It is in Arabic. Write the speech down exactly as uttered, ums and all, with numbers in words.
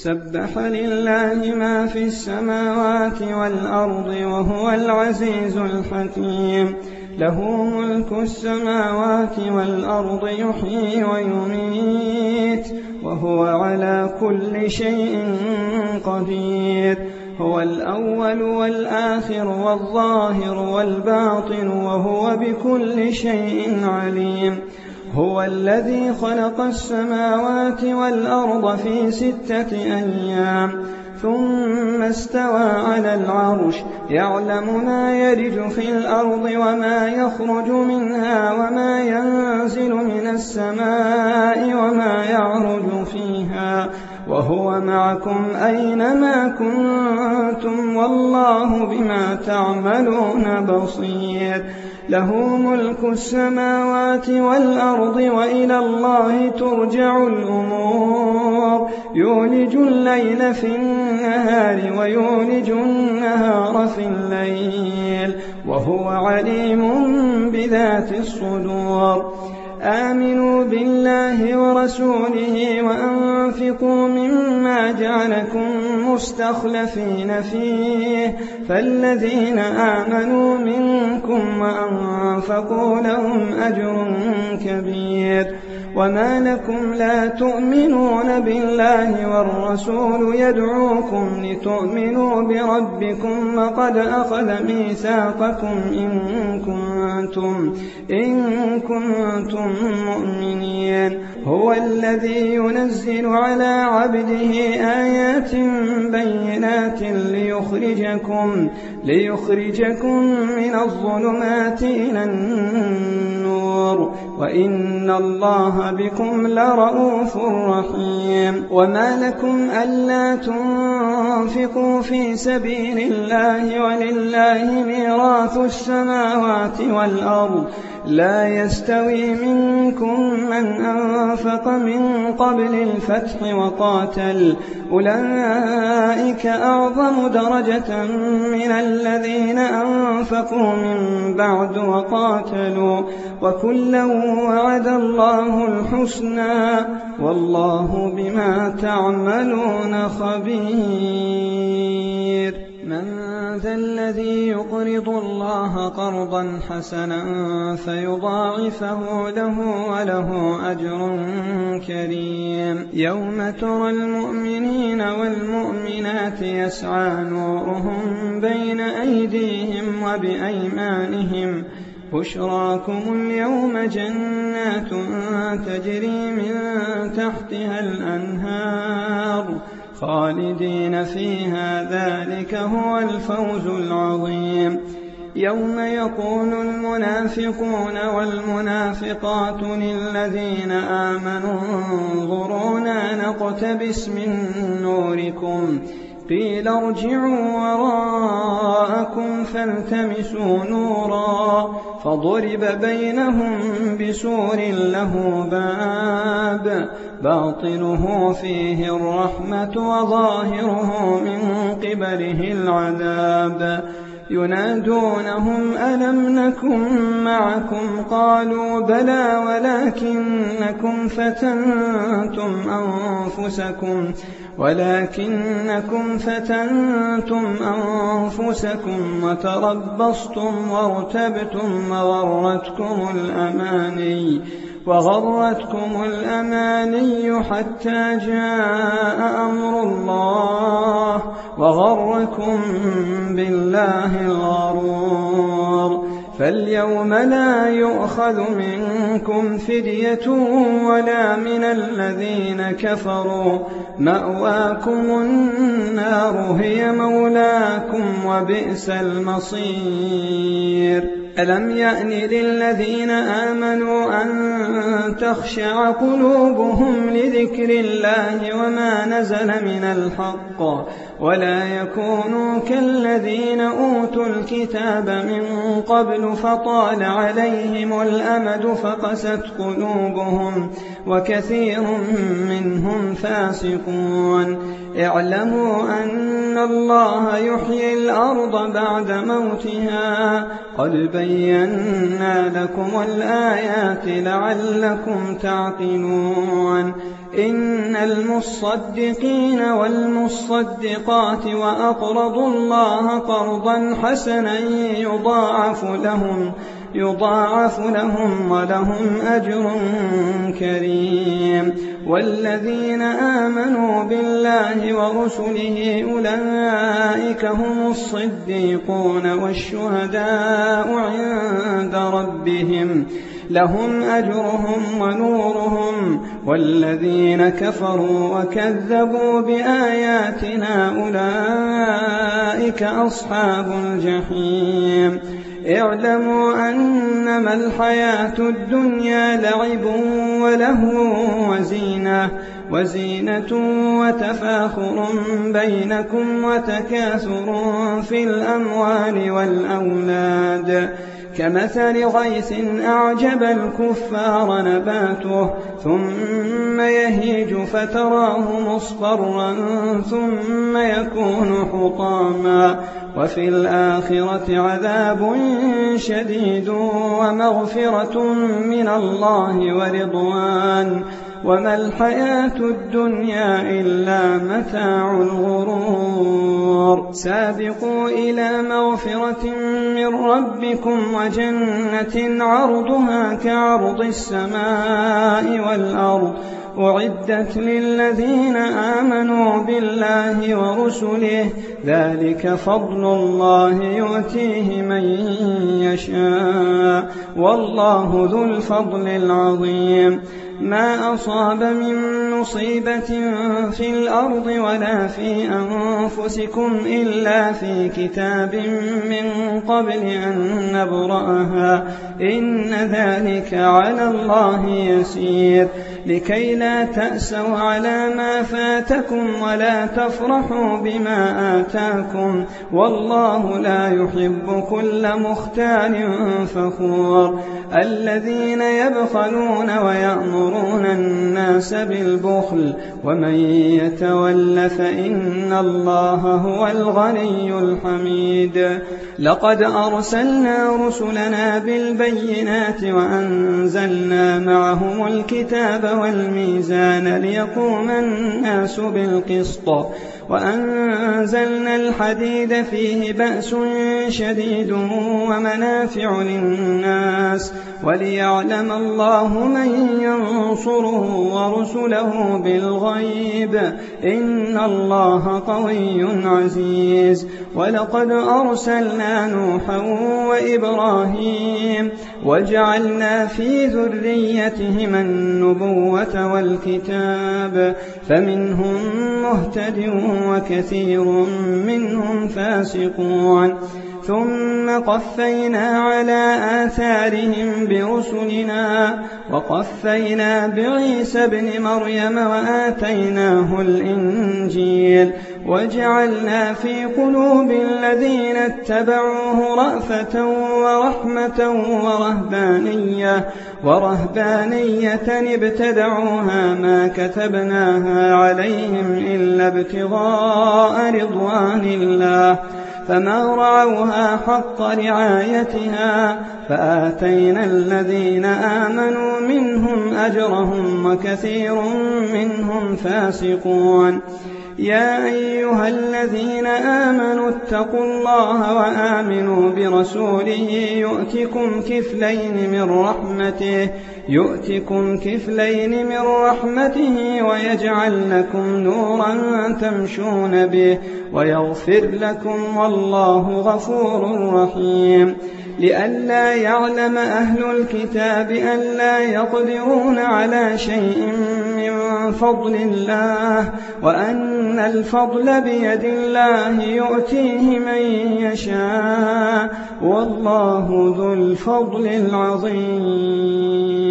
سبح لله ما في السماوات والأرض وهو العزيز الحكيم له ملك السماوات والأرض يحيي ويميت وهو على كل شيء قدير هو الأول والآخر والظاهر والباطن وهو بكل شيء عليم هو الذي خلق السماوات والأرض في ستة أيام ثم استوى على العرش يعلم ما يلج في الأرض وما يخرج منها وما ينزل من السماء وما يعرج فيها وهو معكم أينما كنتم والله بما تعملون بصير له ملك السماوات والأرض وإلى الله ترجع الأمور يولج الليل في النهار ويولج النهار في الليل وهو عليم بذات الصدور آمنوا بالله ورسوله وأنفقوا مما جعلكم مستخلفين فيه فالذين آمنوا منكم وأنفقوا لهم أجر كبير وما لكم لا تؤمنون بالله والرسول يدعوكم لتؤمنوا بربكم وقد أخذ ميثاقكم إن كنتم, إن كنتم مؤمنين هو الذي ينزل على عبده آيات بينات ليخرجكم, ليخرجكم من الظلمات إلى النور وإن الله بكم لرؤوف رحيم وما لكم ألا تنفقوا في سبيل الله ولله ميراث السماوات والأرض لا يستوي منكم من أنفق من قبل الفتح وقاتل أولئك أعظم درجة من الذين أنفقوا من بعد وقاتلوا وكلا وعد الله الحسنى والله بما تعملون خبير من ذا الذي يقرض الله قرضا حسنا فيضاعفه له وله أجر كريم يوم ترى المؤمنين والمؤمنات يسعى نورهم بين أيديهم وبأيمانهم بشراكم اليوم جنات تجري من تحتها الأنهار خالدين فيها ذلك هو الفوز العظيم يوم يقول المنافقون والمنافقات للذين آمنوا انظرونا نقتبس من نوركم قيل ارجعوا وراءكم فالتمسوا نورا فضرب بينهم بسور له باب باطنه فيه الرحمة وظاهره من قبله العذاب ينادونهم ألم نكن معكم قالوا بلى ولكنكم فتنتم أنفسكم ولكنكم فتنتم أنفسكم وتربصتم وارتبتم وغرتكم الأماني وغرتكم الأماني حتى جاء أمر الله وغركم بالله الغرور فاليوم لا يؤخذ منكم فدية ولا من الذين كفروا مأواكم النار هي مولاكم وبئس المصير ألم يأن للذين آمنوا أن تخشع قلوبهم لذكر الله وما نزل من الحق ولا يكونوا كالذين أوتوا الكتاب من قبل فطال عليهم الأمد فقست قلوبهم وكثير منهم فاسقون اعلموا أن الله يحيي الأرض بعد موتها قد بينا لكم الآيات لعلكم تعقلون إن المصدقين والمصدقات وأقرضوا الله قرضا حسنا يضاعف لهم يضاعف لهم ولهم أجر كريم. والذين آمنوا بالله ورسله أولئك هم الصديقون والشهداء عند ربهم لهم أجرهم ونورهم. والذين كفروا وكذبوا بآياتنا أولئك أصحاب الجحيم. اعلموا أنما الحياة الدنيا لعب ولهو وزينة وزينة وتفاخر بينكم وتكاثر في الأموال والأولاد كمثل غيث أعجب الكفار نباته ثم يهيج فتراه مصفرا ثم يكون حطاما وفي الآخرة عذاب شديد ومغفرة من الله ورضوان وما الحياة الدنيا إلا متاع الغرور. سابقوا إلى مغفرة من ربكم وجنة عرضها كعرض السماء والأرض أعدت للذين آمنوا بالله ورسله ذلك فضل الله يؤتيه من يشاء والله ذو الفضل العظيم. ما أصاب من مصيبة في الأرض ولا في أنفسكم إلا في كتاب من قبل أن نبرأها إن ذلك على الله يسير. لكي لا تأسوا على ما فاتكم ولا تفرحوا بما آتاكم والله لا يحب كل مختال فخور. الذين يبخلون ويأمرون الناس بالبخل ومن يتول فإن الله هو الغني الحميد. لقد أرسلنا رسلنا بالبينات وأنزلنا معهم الكتاب والميزان ليقوم الناس بالقسط وأنزلنا الحديد فيه بأس شديد ومنافع للناس وليعلم الله من ينصره ورسله بالغيب إن الله قوي عزيز. ولقد أرسلنا نوحا وإبراهيم وجعلنا في ذريتهما النبوة والكتاب فمنهم مهتد وكثير منهم فاسقون. ثم قفينا على آثارهم برسلنا وقفينا بعيسى ابن مريم وآتيناه الإنجيل وجعلنا في قلوب الذين اتبعوه رأفة ورحمة ورهبانية ورهبانية ابتدعوها ما كتبناها عليهم إلا ابتغاء رضوان الله فما رعوها حق رعايتها فآتينا الذين آمنوا منهم أجرهم وكثير منهم فاسقون. يا أيها الذين آمنوا اتقوا الله وآمنوا برسوله يؤتكم كفلين من رحمته يؤتكم كفلين من رحمته ويجعل لكم نورا تمشون به ويغفر لكم والله غفور رحيم. لئلا يعلم أهل الكتاب ألا يقدرون على شيء من فضل الله وأن الفضل بيد الله يؤتيه من يشاء والله ذو الفضل العظيم.